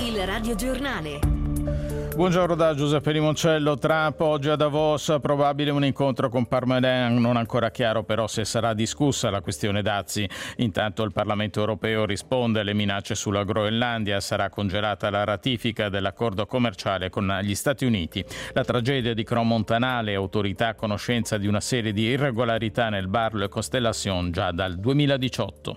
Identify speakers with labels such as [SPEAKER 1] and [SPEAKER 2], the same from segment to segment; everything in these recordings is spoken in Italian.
[SPEAKER 1] Il radiogiornale.
[SPEAKER 2] Buongiorno da Giuseppe Limoncello. Trump oggi a Davos, probabile un incontro con Parmelin, non ancora chiaro però se sarà discussa la questione dazi. Intanto il Parlamento europeo risponde alle minacce sulla Groenlandia, sarà congelata la ratifica dell'accordo commerciale con gli Stati Uniti. La tragedia di Crans-Montana, autorità a conoscenza di una serie di irregolarità nel bar Le Constellation già dal 2018.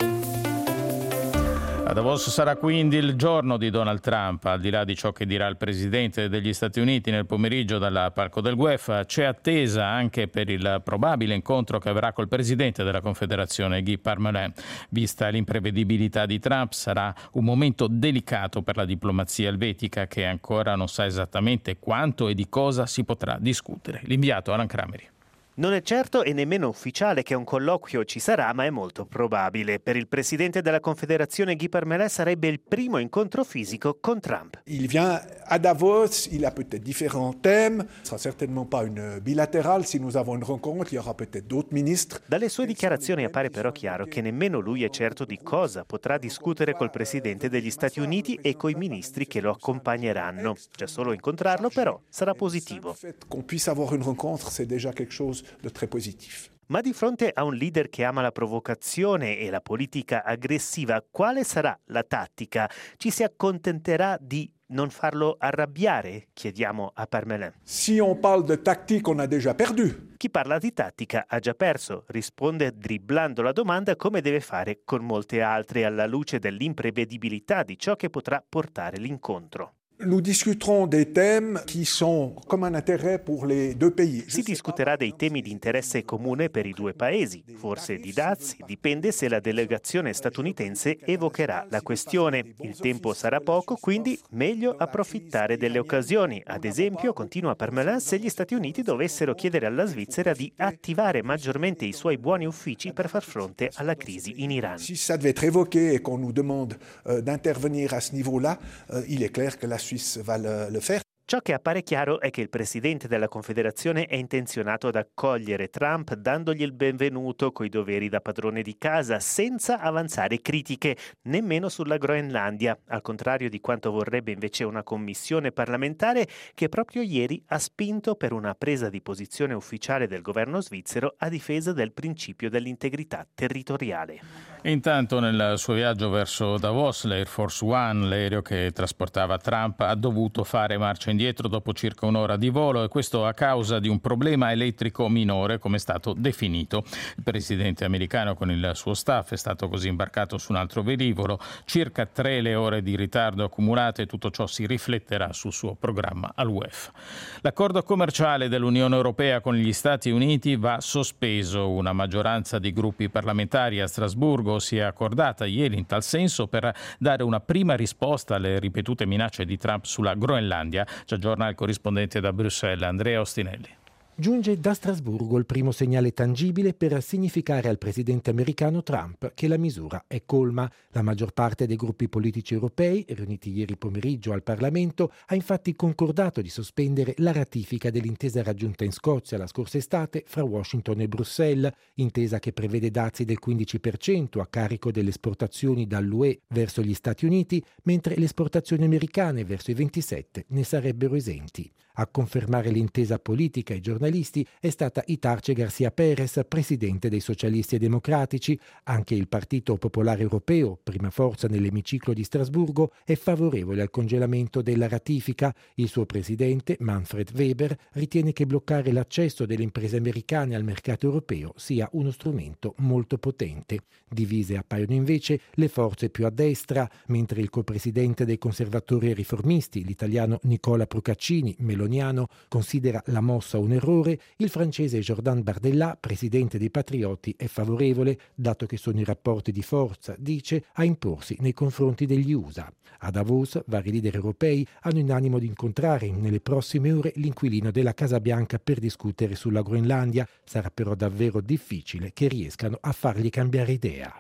[SPEAKER 2] A Davos sarà quindi il giorno di Donald Trump. Al di là di ciò che dirà il presidente degli Stati Uniti nel pomeriggio dal palco del GUEF, c'è attesa anche per il probabile incontro che avrà col presidente della Confederazione, Guy Parmelin. Vista l'imprevedibilità di Trump, sarà un momento delicato per la diplomazia elvetica, che ancora non sa esattamente quanto e di cosa si potrà discutere. L'inviato Alan Crameri.
[SPEAKER 3] Non è certo e nemmeno ufficiale che un colloquio ci sarà, ma è molto probabile. Per il presidente della Confederazione Guy Parmelin sarebbe il primo incontro fisico con Trump.
[SPEAKER 4] Il vient à Davos, il a peut-être différents thèmes. Ce sera certainement pas une bilatérale. Si nous avons une rencontre, il y aura peut-être d'autres ministres.
[SPEAKER 3] Dalle sue dichiarazioni appare però chiaro che nemmeno lui è certo di cosa potrà discutere col presidente degli Stati Uniti e coi ministri che lo accompagneranno. Già solo incontrarlo però sarà positivo.
[SPEAKER 4] Qu'on puisse avoir une rencontre, c'est déjà quelque chose de très positif.
[SPEAKER 3] Ma di fronte a un leader che ama la provocazione e la politica aggressiva, quale sarà la tattica? Ci si accontenterà di non farlo arrabbiare? Chiediamo a Parmelin.
[SPEAKER 4] Si on parle de tactique, on a déjà perdu.
[SPEAKER 3] Chi parla di tattica ha già perso, risponde dribblando la domanda come deve fare con molte altre alla luce dell'imprevedibilità di ciò che potrà portare l'incontro.
[SPEAKER 4] Nous discuterons des thèmes qui sont comme un intérêt pour les deux pays.
[SPEAKER 3] Si discuterà dei temi di interesse comune per i due paesi, forse di dazi, dipende se la delegazione statunitense evocherà la questione. Il tempo sarà poco, quindi meglio approfittare delle occasioni. Ad esempio, continua Parmelin, se gli Stati Uniti dovessero chiedere alla Svizzera di attivare maggiormente i suoi buoni uffici per far fronte alla crisi in Iran.
[SPEAKER 4] Si ça devait être évoqué et qu'on nous demande d'intervenir à ce niveau-là, il est clair que la Suisse va le faire.
[SPEAKER 3] Ciò che appare chiaro è che il presidente della Confederazione è intenzionato ad accogliere Trump dandogli il benvenuto coi doveri da padrone di casa, senza avanzare critiche, nemmeno sulla Groenlandia, al contrario di quanto vorrebbe invece una commissione parlamentare che proprio ieri ha spinto per una presa di posizione ufficiale del governo svizzero a difesa del principio dell'integrità territoriale.
[SPEAKER 2] Intanto nel suo viaggio verso Davos, l'Air Force One, l'aereo che trasportava Trump, ha dovuto fare marcia indietro dopo circa un'ora di volo, e questo a causa di un problema elettrico minore, come è stato definito. Il presidente americano con il suo staff è stato così imbarcato su un altro velivolo. Circa 3 le ore di ritardo accumulate, e tutto ciò si rifletterà sul suo programma all'UEF. L'accordo commerciale dell'Unione Europea con gli Stati Uniti va sospeso. Una maggioranza di gruppi parlamentari a Strasburgo si è accordata ieri in tal senso per dare una prima risposta alle ripetute minacce di Trump sulla Groenlandia. Ci aggiorna il corrispondente da Bruxelles, Andrea Ostinelli.
[SPEAKER 5] Giunge da Strasburgo il primo segnale tangibile per significare al presidente americano Trump che la misura è colma. La maggior parte dei gruppi politici europei, riuniti ieri pomeriggio al Parlamento, ha infatti concordato di sospendere la ratifica dell'intesa raggiunta in Scozia la scorsa estate fra Washington e Bruxelles, intesa che prevede dazi del 15% a carico delle esportazioni dall'UE verso gli Stati Uniti, mentre le esportazioni americane verso i 27 ne sarebbero esenti. A confermare l'intesa politica ai giornalisti è stata Itarce García Pérez, presidente dei Socialisti e Democratici. Anche il Partito Popolare Europeo, prima forza nell'emiciclo di Strasburgo, è favorevole al congelamento della ratifica. Il suo presidente, Manfred Weber, ritiene che bloccare l'accesso delle imprese americane al mercato europeo sia uno strumento molto potente. Divise appaiono invece le forze più a destra, mentre il copresidente dei conservatori e riformisti, l'italiano Nicola Procaccini, meloniano, considera la mossa un errore. Il francese Jordan Bardella, presidente dei Patrioti, è favorevole, dato che sono i rapporti di forza, dice, a imporsi nei confronti degli USA. A Davos, vari leader europei hanno in animo di incontrare nelle prossime ore l'inquilino della Casa Bianca per discutere sulla Groenlandia. Sarà però davvero difficile che riescano a fargli cambiare idea.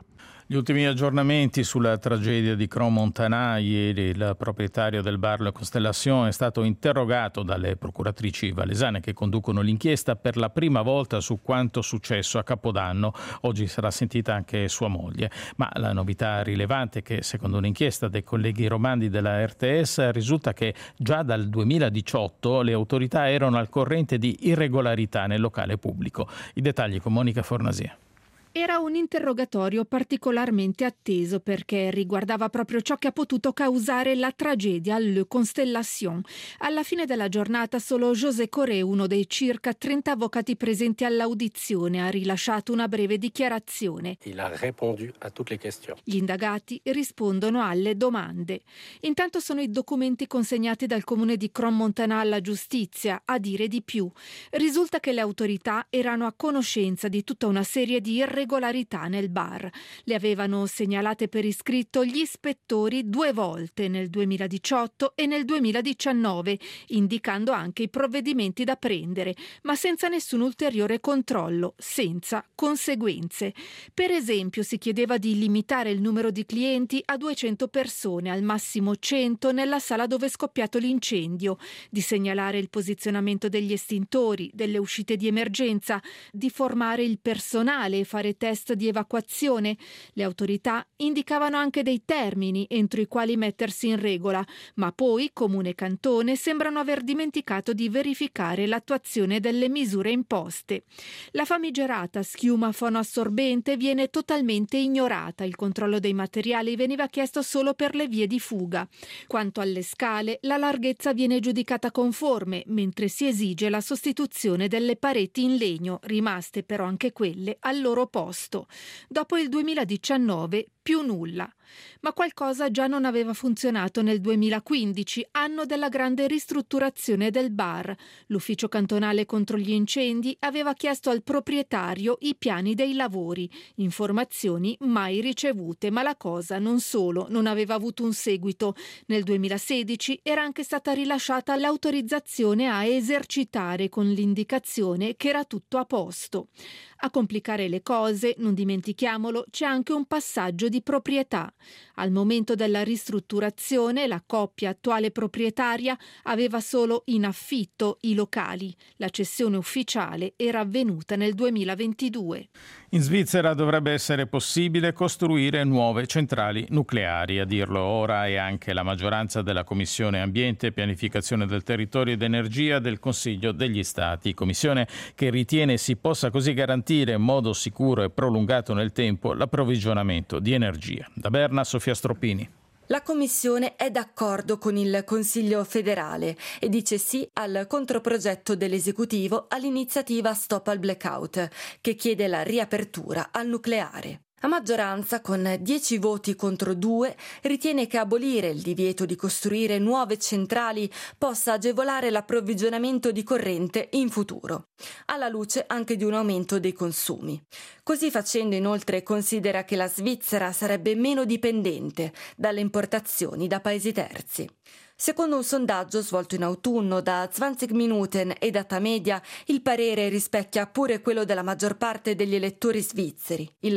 [SPEAKER 2] Gli ultimi aggiornamenti sulla tragedia di Crans-Montana. Ieri il proprietario del bar Le Constellation è stato interrogato dalle procuratrici valesane che conducono l'inchiesta per la prima volta su quanto successo a Capodanno. Oggi sarà sentita anche sua moglie. Ma la novità rilevante è che, secondo un'inchiesta dei colleghi romandi della RTS, risulta che già dal 2018 le autorità erano al corrente di irregolarità nel locale pubblico. I dettagli con Monica Fornasia.
[SPEAKER 1] Era un interrogatorio particolarmente atteso perché riguardava proprio ciò che ha potuto causare la tragedia Le Constellation. Alla fine della giornata solo José Corré, uno dei circa 30 avvocati presenti all'audizione, ha rilasciato una breve dichiarazione.
[SPEAKER 6] Il ha répondu a tutte le questions.
[SPEAKER 1] Gli indagati rispondono alle domande. Intanto sono i documenti consegnati dal comune di Crans-Montana alla giustizia. A dire di più, risulta che le autorità erano a conoscenza di tutta una serie di irregolarità nel bar. Le avevano segnalate per iscritto gli ispettori 2 volte, nel 2018 e nel 2019, indicando anche i provvedimenti da prendere, ma senza nessun ulteriore controllo, senza conseguenze. Per esempio, si chiedeva di limitare il numero di clienti a 200 persone, al massimo 100 nella sala dove è scoppiato l'incendio, di segnalare il posizionamento degli estintori, delle uscite di emergenza, di formare il personale e fare test di evacuazione. Le autorità indicavano anche dei termini entro i quali mettersi in regola, ma poi Comune e Cantone sembrano aver dimenticato di verificare l'attuazione delle misure imposte. La famigerata schiuma fonoassorbente viene totalmente ignorata, il controllo dei materiali veniva chiesto solo per le vie di fuga. Quanto alle scale, la larghezza viene giudicata conforme, mentre si esige la sostituzione delle pareti in legno, rimaste però anche quelle al loro posto. Dopo il 2019 più nulla. Ma qualcosa già non aveva funzionato nel 2015, anno della grande ristrutturazione del bar. L'ufficio cantonale contro gli incendi aveva chiesto al proprietario i piani dei lavori, informazioni mai ricevute, ma la cosa non solo non aveva avuto un seguito. Nel 2016 era anche stata rilasciata l'autorizzazione a esercitare con l'indicazione che era tutto a posto. A complicare le cose, non dimentichiamolo, c'è anche un passaggio di proprietà. Al momento della ristrutturazione, la coppia attuale proprietaria aveva solo in affitto i locali. La cessione ufficiale era avvenuta nel 2022.
[SPEAKER 2] In Svizzera dovrebbe essere possibile costruire nuove centrali nucleari. A dirlo ora è anche la maggioranza della Commissione Ambiente, Pianificazione del Territorio ed Energia del Consiglio degli Stati. Commissione che ritiene si possa così garantire in modo sicuro e prolungato nel tempo l'approvvigionamento di energia. Da Berna, Sofia Stroppini.
[SPEAKER 7] La Commissione è d'accordo con il Consiglio federale e dice sì al controprogetto dell'esecutivo all'iniziativa Stop al Blackout, che chiede la riapertura al nucleare. A maggioranza, con 10 voti contro 2, ritiene che abolire il divieto di costruire nuove centrali possa agevolare l'approvvigionamento di corrente in futuro, alla luce anche di un aumento dei consumi. Così facendo, inoltre, considera che la Svizzera sarebbe meno dipendente dalle importazioni da paesi terzi. Secondo un sondaggio svolto in autunno da 20 Minuten e Data Media, il parere rispecchia pure quello della maggior parte degli elettori svizzeri, il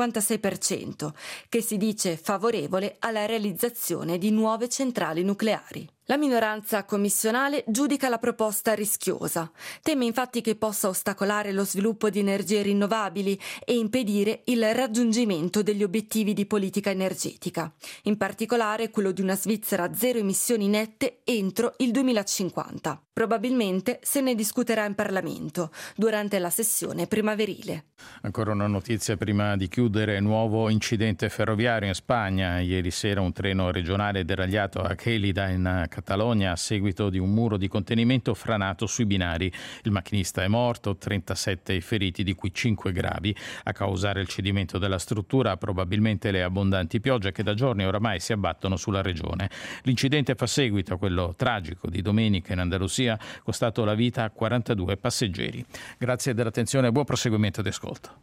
[SPEAKER 7] 56%, che si dice favorevole alla realizzazione di nuove centrali nucleari. La minoranza commissionale giudica la proposta rischiosa. Teme infatti che possa ostacolare lo sviluppo di energie rinnovabili e impedire il raggiungimento degli obiettivi di politica energetica, in particolare quello di una Svizzera a zero emissioni nette entro il 2050. Probabilmente se ne discuterà in Parlamento durante la sessione primaverile.
[SPEAKER 2] Ancora una notizia prima di chiudere: nuovo incidente ferroviario in Spagna. Ieri sera un treno regionale deragliato a Gelida in Catalogna a seguito di un muro di contenimento franato sui binari. Il macchinista è morto, 37 i feriti, di cui 5 gravi. A causare il cedimento della struttura probabilmente le abbondanti piogge che da giorni oramai si abbattono sulla regione. L'incidente fa seguito a quello tragico di domenica in Andalusia, costato la vita a 42 passeggeri. Grazie dell'attenzione e buon proseguimento di ascolto.